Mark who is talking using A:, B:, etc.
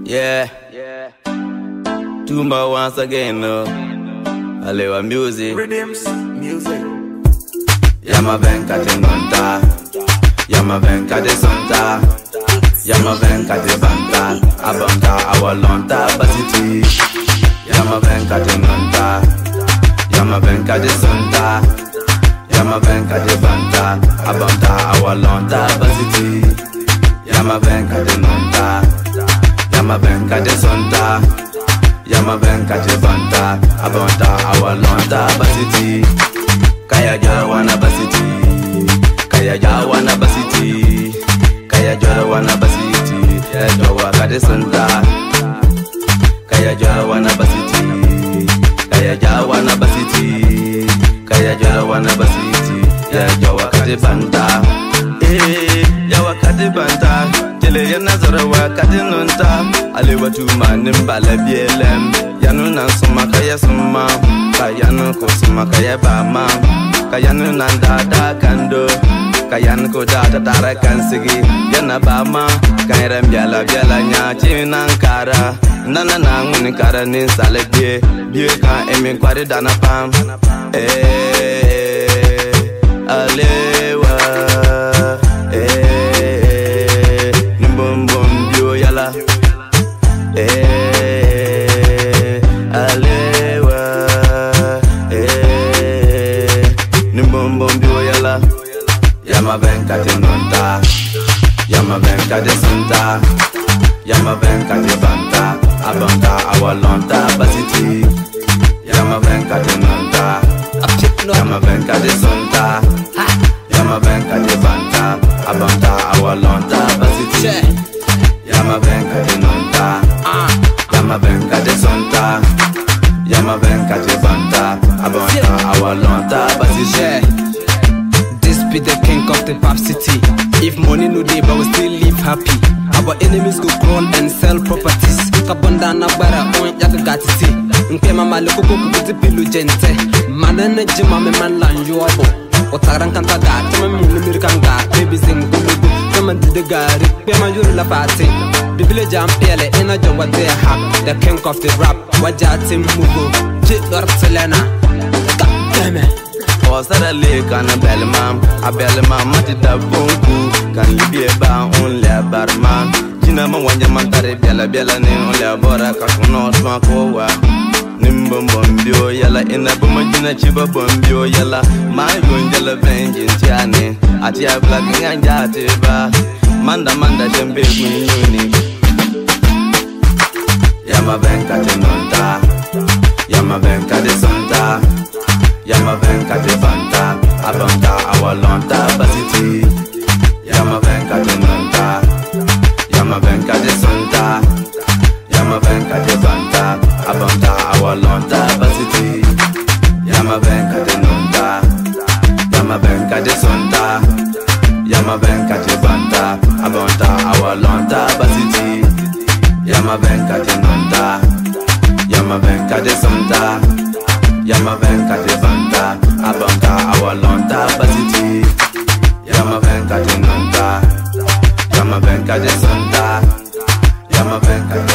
A: Yeah. Tumba once again, no. Alewa music.
B: Rhythms, music.
A: Yama venka de monta. Yama venka de sonta. Yama venka de banta. Abanta awalonta basiti. Yama venka de monta. Yama venka de sonta. Yama venka de banta. Abanta awalonta basiti. Yama venka de monta. Yama venka de sonta. Yama venka de banta. Abanta awalonta basiti. Kaya jawana basiti. Kaya jawana basiti. Kaya jawana basiti. Ya jawa kade sonta. Kaya jawana basiti. Kaya jawana basiti. Kaya jawana basiti. Ya jawa kade banta. Yawa kade banta. Tele yana zarawa kade nonta. Alewa tuma nimbala bielem. Yanu nan suma kaya suma. Kayanu ko suma kaya bama. Kayanu nanda da kando. Kayan ko da tara kansigi. Yana bama. Kaya biala biala nya chinankara. Nana nanguni kara nin salebie. Bie kan emi kwari dana pam. Alewa. Nimbum bio yala. Alewa. Nimbum bio yala. Yama venka de nonta. Yama venka de sonta. Yama venka de banta. Abanta awalonta basiti. Yama venka de nonta. Yama venka de sonta. Yama venka de banta. Abanta awalonta basiti. Yama venka de nonta. Yama venka de sonta. Yama venka de banta. Abanta awalonta basiti.
C: This be the king of the pop city. If money no day, but we still live happy. Our enemies go crawl and sell properties. Kabonda na bara on yaka gati si. Nkema maliko koko kuti pilu gente. Manana jima me man lan yobo. Otaran kanta gati me mulu mirkan gati. Baby sing kulubu, kama dide gari. Pema yuru la pati. Bibile jam pele ina jomwa te hap. The king of the rap, wajati mugo. Jit lor selena. God damn it.
A: Osara le kana belmam, a belmam mati da bonku. Kan libye ba on le barman. Jina ma wanya mantare bela bela ne on le bora ka kuno twa kowa. Nimbom bombio yala ina buma jina chiba bombio yala. Ma yonjala venjin tiane. Ati a black nganja tiba. Manda shembe kunyuni. Yama venka de nonta. Yama venka de sonta. Yama venka de banta. Abanta awalonta basiti. Yama venka de nonta. Yama venka de sonta. Yama venka de banta. Abanta awalonta basiti. Yama venka de nonta. Yama venka de sonta. Yama venka de banta. Abanta awalonta basiti. Yama venka de nonta. Yama venka de sonta. Yama venka de banta. Abanta awalonta basiti. Yama venka de nonta. Yama venka de sonta. Yama venka de